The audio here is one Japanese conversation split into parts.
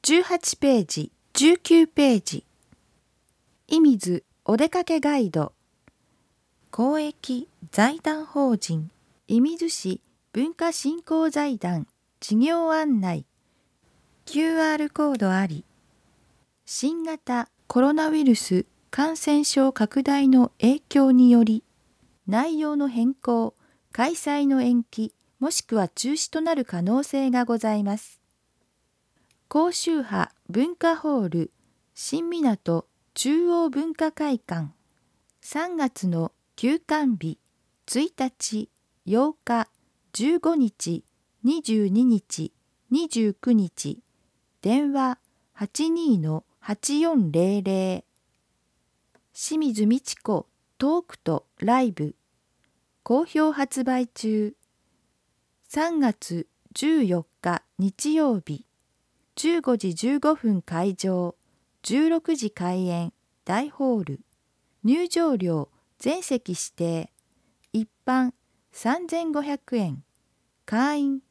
18ページ、19ページ。射水お出かけガイド。公益財団法人射水市文化振興財団事業案内。QR コードあり。新型コロナウイルス感染症拡大の影響により、内容の変更、開催の延期、もしくは中止となる可能性がございます。高周波文化ホール新港中央文化会館3月の休館日1日、8日、15日、22日、29日電話 82-8400 清水美智子トークとライブ好評発売中3月14日日曜日15時15分開場、16時開演、大ホール。入場料、全席指定。一般3500円、会員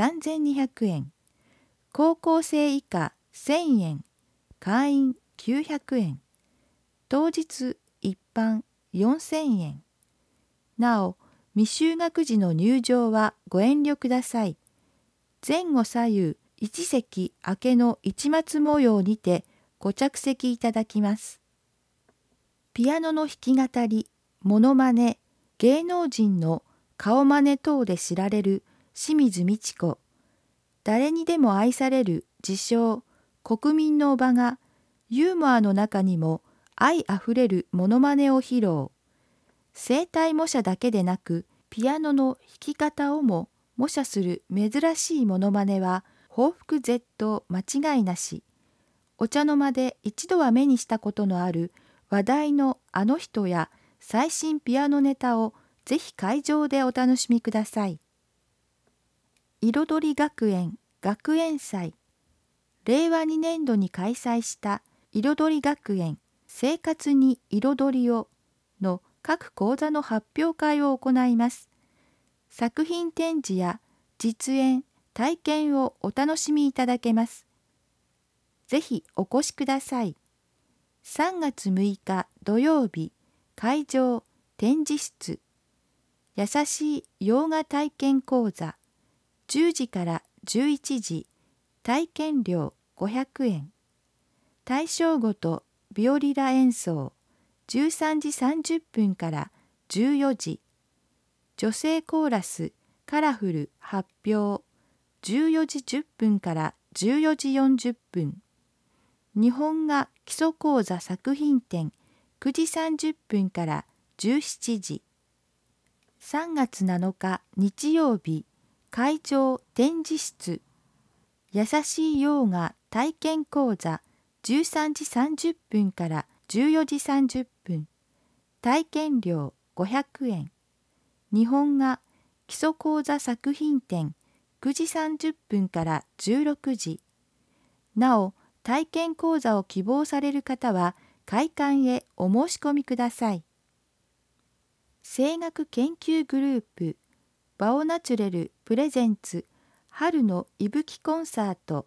3200円。高校生以下1000円、会員900円。当日一般4000円。なお、未就学時の入場はご遠慮ください。前後左右、一席空けの市松模様にてご着席いただきます。ピアノの弾き語り、モノマネ、芸能人の顔真似等で知られる清水ミチコ。誰にでも愛される自称、国民のおばが、ユーモアの中にも愛あふれるモノマネを披露。声帯模写だけでなく、ピアノの弾き方をも模写する珍しいモノマネは、報復絶倒間違いなし。お茶の間で一度は目にしたことのある話題のあの人や最新ピアノネタをぜひ会場でお楽しみください。彩り学園学園祭。令和2年度に開催した彩り学園生活に彩りをの各講座の発表会を行います。作品展示や実演、体験をお楽しみいただけます。ぜひお越しください。3月6日土曜日、会場展示室。優しい洋画体験講座。10時から11時、体験料500円。大正ごとビオリラ演奏。13時30分から14時。女性コーラスカラフル発表。14時10分から14時40分。日本画基礎講座作品展9時30分から17時。3月7日日曜日、会場展示室。優しい洋画体験講座13時30分から14時30分。体験料500円。日本画基礎講座作品展9時30分から16時。なお、体験講座を希望される方は会館へお申し込みください。声楽研究グループバオナチュレルプレゼンツ春のいぶきコンサート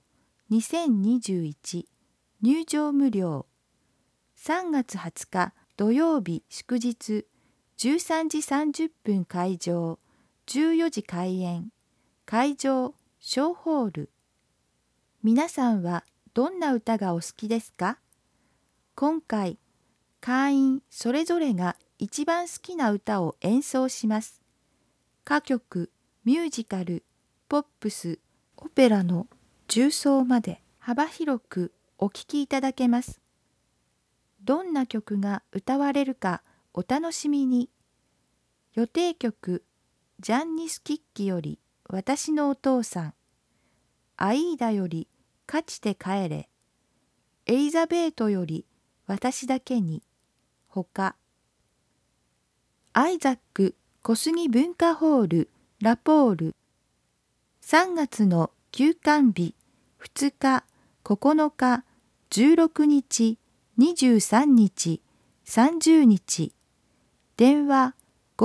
2021入場無料。3月20日土曜日祝日13時30分開場14時開演。会場小ホール。皆さんはどんな歌がお好きですか？今回、会員それぞれが一番好きな歌を演奏します。歌曲、ミュージカル、ポップス、オペラの重奏まで幅広くお聴きいただけます。どんな曲が歌われるかお楽しみに。予定曲、ジャンニス・キッキより私のお父さん。アイーダより勝ちて帰れ。エリザベートより私だけに。ほか。アイザック小杉文化ホールラポール。3月の休館日2日、9日、16日、23日、30日。電話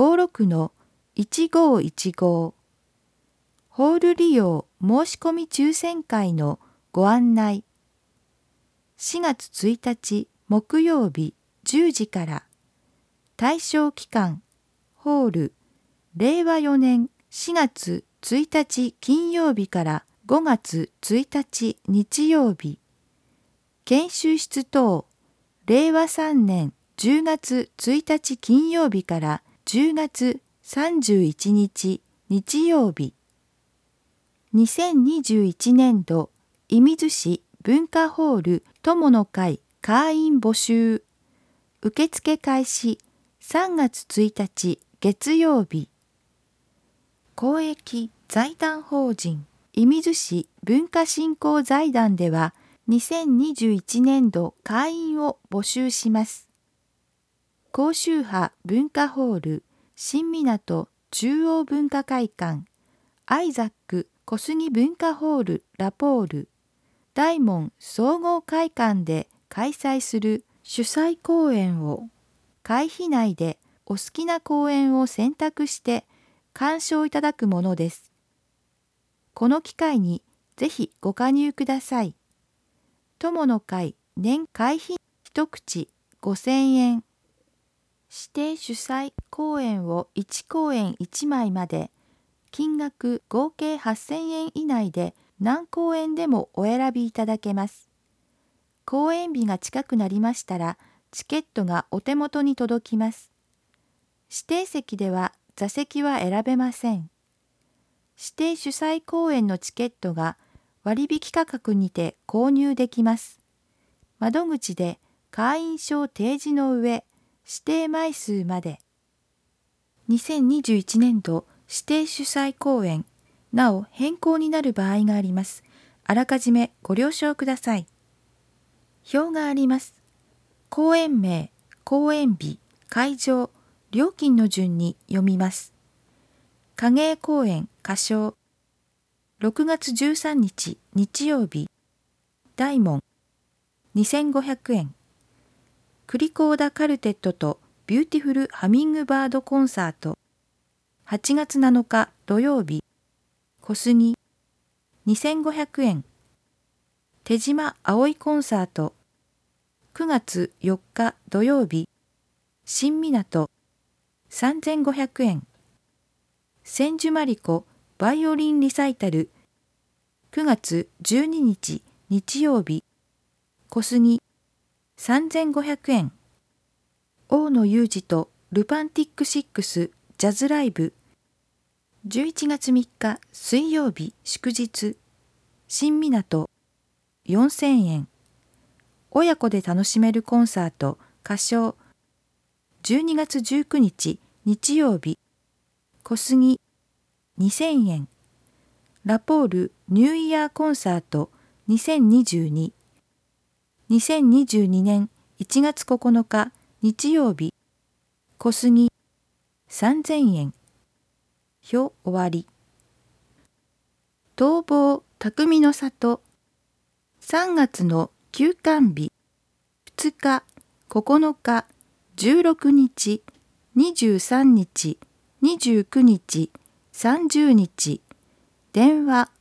56-1515。ホール利用申し込み抽選会のご案内。 4月1日木曜日10時から。対象期間、ホール、令和4年4月1日金曜日から5月1日日曜日。研修室等、令和3年10月1日金曜日から10月31日日曜日。2021年度、射水市文化ホール友の会会員募集。受付開始3月1日月曜日。公益財団法人射水市文化振興財団では2021年度会員を募集します。高周波文化ホール新港中央文化会館アイザック小杉文化ホールラポール大門総合会館で開催する主催公演を会費内でお好きな公演を選択して鑑賞いただくものです。この機会にぜひご加入ください。友の会年会費一口5000円。指定主催公演を1公演1枚まで、金額合計8000円以内で何公演でもお選びいただけます。公演日が近くなりましたら、チケットがお手元に届きます。指定席では座席は選べません。指定主催公演のチケットが割引価格にて購入できます。窓口で会員証提示の上、指定枚数まで。2021年度指定主催公演、なお変更になる場合があります。あらかじめご了承ください。表があります。公演名、公演日、会場、料金の順に読みます。影絵公演歌唱6月13日日曜日大門2500円クリコーダカルテットとビューティフルハミングバードコンサート8月7日土曜日小杉2500円手島葵コンサート9月4日土曜日新港3500円千住まりこバイオリンリサイタル9月12日日曜日小杉3500円大野裕二とルパンティック6ジャズライブ11月3日水曜日祝日新港4000円親子で楽しめるコンサート歌唱12月19日日曜日小杉2000円ラポールニューイヤーコンサート2022 2022年1月9日日曜日小杉3000円表終わり逃亡匠の里3月の休館日2日9日16日23日29日30日電話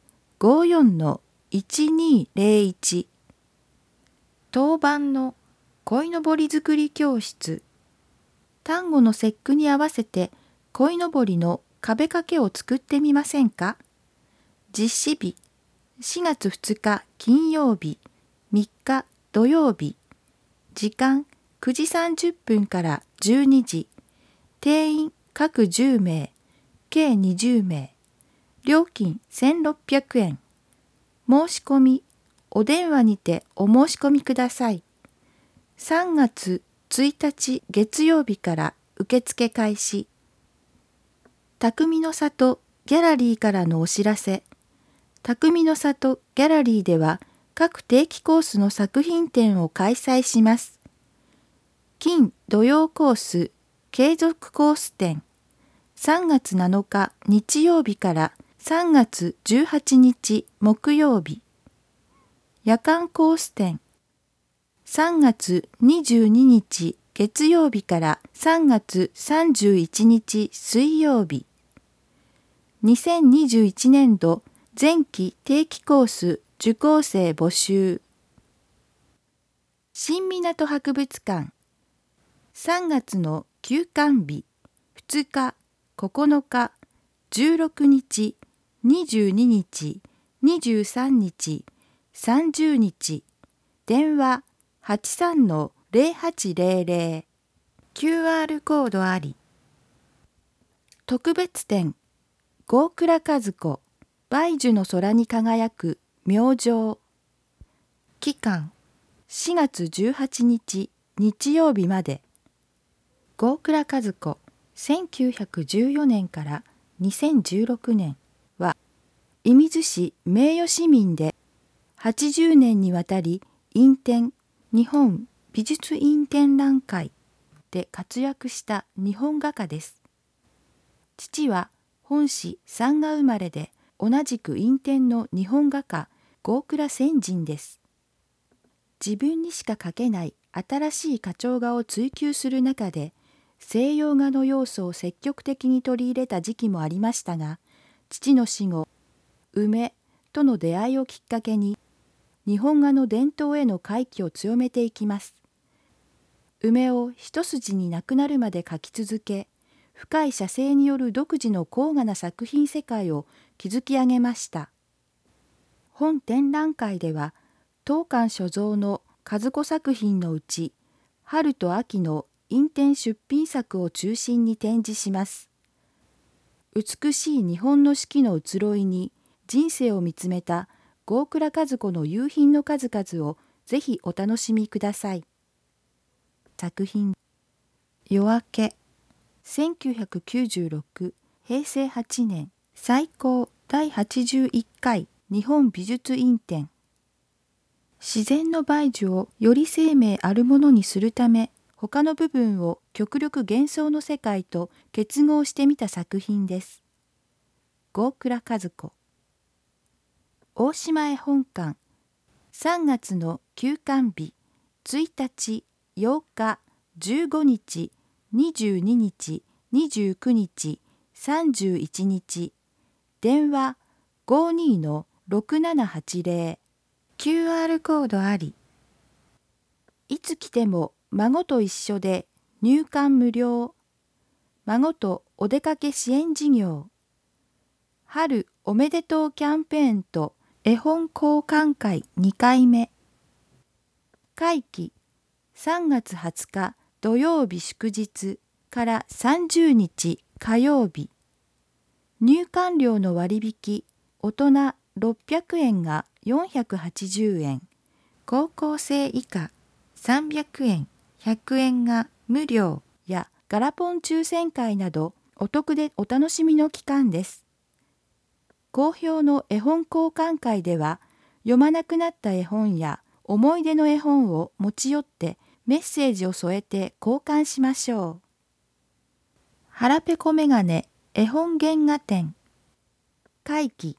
54-1201 当番の鯉のぼり作り教室端午の節句に合わせて鯉のぼりの壁掛けを作ってみませんか。実施日4月2日金曜日3日土曜日時間9時30分から12時定員各10名計20名料金1600円申し込みお電話にてお申し込みください。3月1日月曜日から受付開始。匠の里ギャラリーからのお知らせ。匠の里ギャラリーでは各定期コースの作品展を開催します。金土曜コース継続コース展3月7日日曜日から3月18日木曜日夜間コース展3月22日月曜日から3月31日水曜日2021年度前期定期コース受講生募集新港博物館3月の休館日2日、9日、16日、22日、23日、30日、電話83-0800、QR コードあり。特別展、郷倉和子、梅樹の空に輝く明星。期間、4月18日日曜日まで。郷倉和子、1914年から2016年は、射水市名誉市民で、80年にわたり院展、日本美術院展覧会で活躍した日本画家です。父は本市山河生まれで、同じく院展の日本画家郷倉先人です。自分にしか描けない新しい花鳥画を追求する中で、西洋画の要素を積極的に取り入れた時期もありましたが、父の死後、梅との出会いをきっかけに、日本画の伝統への回帰を強めていきます。梅を一筋になくなるまで描き続け、深い写生による独自の高雅な作品世界を築き上げました。本展覧会では、当館所蔵の和子作品のうち、春と秋の院展出品作を中心に展示します。美しい日本の四季の移ろいに人生を見つめた郷倉和子の夕品の数々をぜひお楽しみください。作品、夜明け。1996平成8年最高第81回日本美術院展。自然の梅樹をより生命あるものにするため、他の部分を極力幻想の世界と結合してみた作品です。郷倉和子。大島絵本館3月の休館日1日、8日、15日、22日、29日、31日、電話52-6780、QR コードあり。いつ来ても孫と一緒で入館無料。孫とお出かけ支援事業。春おめでとうキャンペーンと絵本交換会2回目。会期3月20日土曜日祝日から30日火曜日。入館料の割引、大人600円が480円、高校生以下300円、100円が無料やガラポン抽選会などお得でお楽しみの期間です。好評の絵本交換会では、読まなくなった絵本や思い出の絵本を持ち寄ってメッセージを添えて交換しましょう。腹ペコメガネ絵本原画展。会期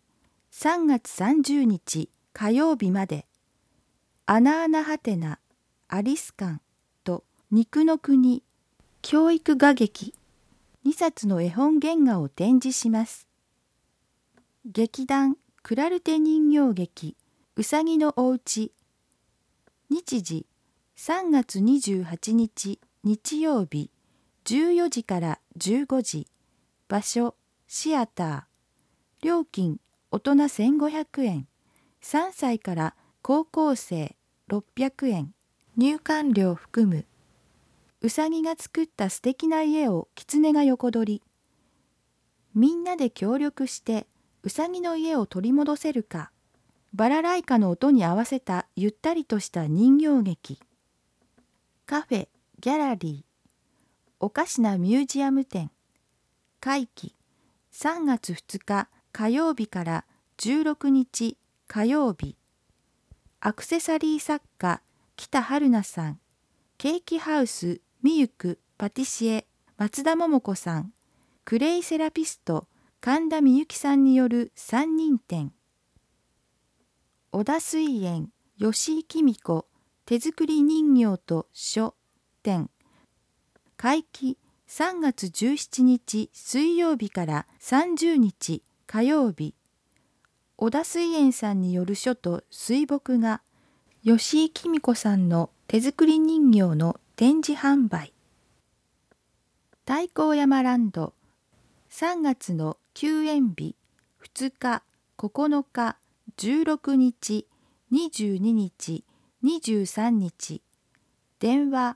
3月30日火曜日まで。あなあなはてなアリス館と肉の国教育画劇2冊の絵本原画を展示します。劇団クラルテ人形劇うさぎのおうち。日時3月28日日曜日14時から15時。場所シアター。料金大人1500円。3歳から高校生600円。入館料含む。うさぎが作った素敵な家を狐が横取り。みんなで協力してうさぎの家を取り戻せるか。バラライカの音に合わせたゆったりとした人形劇。カフェ、ギャラリー。おかしなミュージアム展。会期3月2日火曜日から16日火曜日。アクセサリー作家北春菜さん。ケーキハウスみゆくパティシエ松田桃子さん。クレイセラピスト神田美由紀さんによる3人展。小田水園吉井紀美子手作り人形と書展。会期3月17日水曜日から30日火曜日。小田水園さんによる書と水墨画吉井紀美子さんの手作り人形の展示販売。太閤山ランド3月の休園日2日、9日、16日、22日、23日。電話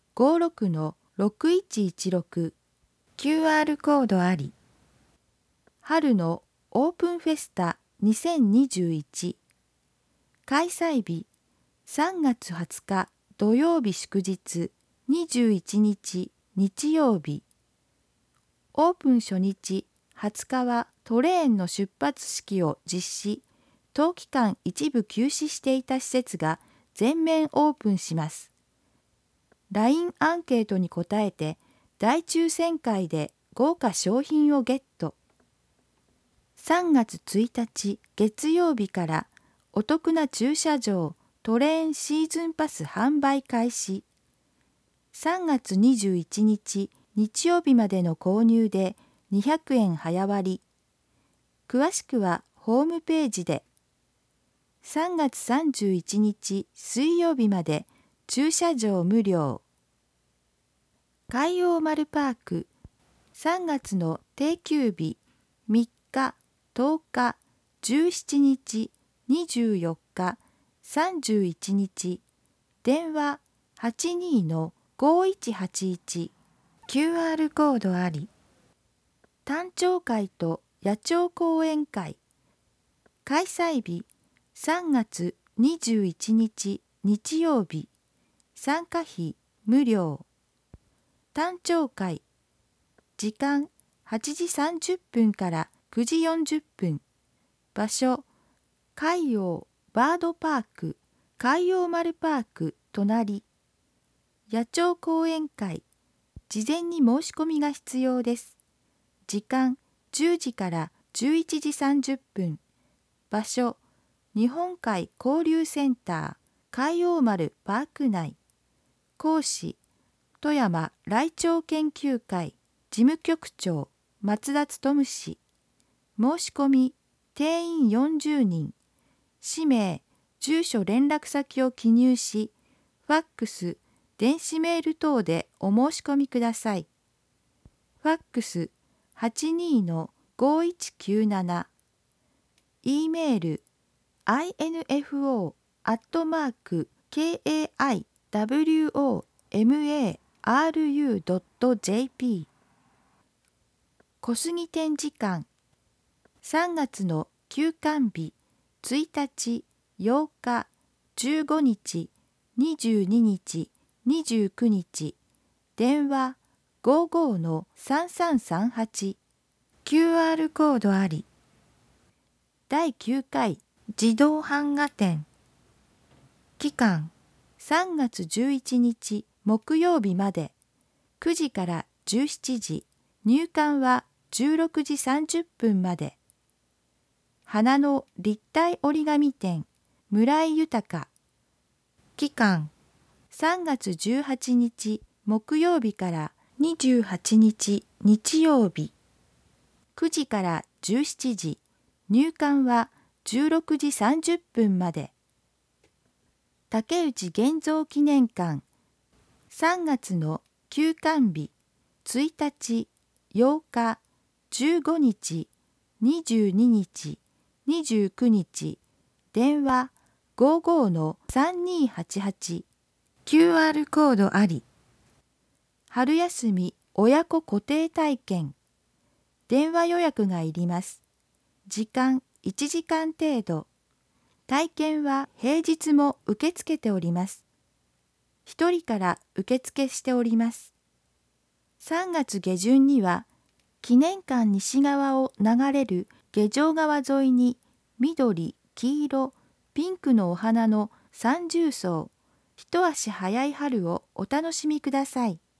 56-6116。QR コードあり。春のオープンフェスタ2021。開催日3月20日土曜日祝日21日日曜日。オープン初日20日はトレーンの出発式を実施。当期間一部休止していた施設が全面オープンします。LINE アンケートに答えて大抽選会で豪華商品をゲット。3月1日月曜日からお得な駐車場トレーンシーズンパス販売開始。3月21日日曜日までの購入で200円早割。詳しくはホームページで。3月31日水曜日まで駐車場無料。海洋丸パーク3月の定休日3日、10日、17日、24日、31日。電話82-5181。QR コードあり。誕生会と野鳥講演会。開催日3月21日日曜日。参加費無料。誕生会。時間8時30分から9時40分。場所海洋バードパーク海洋丸パーク隣。野鳥講演会。事前に申し込みが必要です。時間10時から11時30分。場所日本海交流センター海洋丸パーク内。講師富山ライチョウ研究会事務局長松田勉氏。申し込み定員40人。氏名住所連絡先を記入し、ファックス電子メール等でお申し込みください。ファックス 82-5197。E メール info@kaiwomaru.jp。 小杉展示館3月の休館日1日、8日、15日、22日、29日。電話55-3338。QR コードあり。第9回自動版画展。期間3月11日木曜日まで。9時から17時。入館は16時30分まで。花の立体折り紙展村井豊。期間3月18日木曜日から28日日曜日。9時から17時。入館は16時30分まで。竹内現像記念館3月の休館日1日、8日、15日、22日、29日。電話55-3288。QR コードあり。春休み親子固定体験。電話予約がいります。時間1時間程度。体験は平日も受け付けております。1人から受付しております。3月下旬には記念館西側を流れる下条川沿いに緑、黄色、ピンクのお花の三重奏。一足早い春をお楽しみください。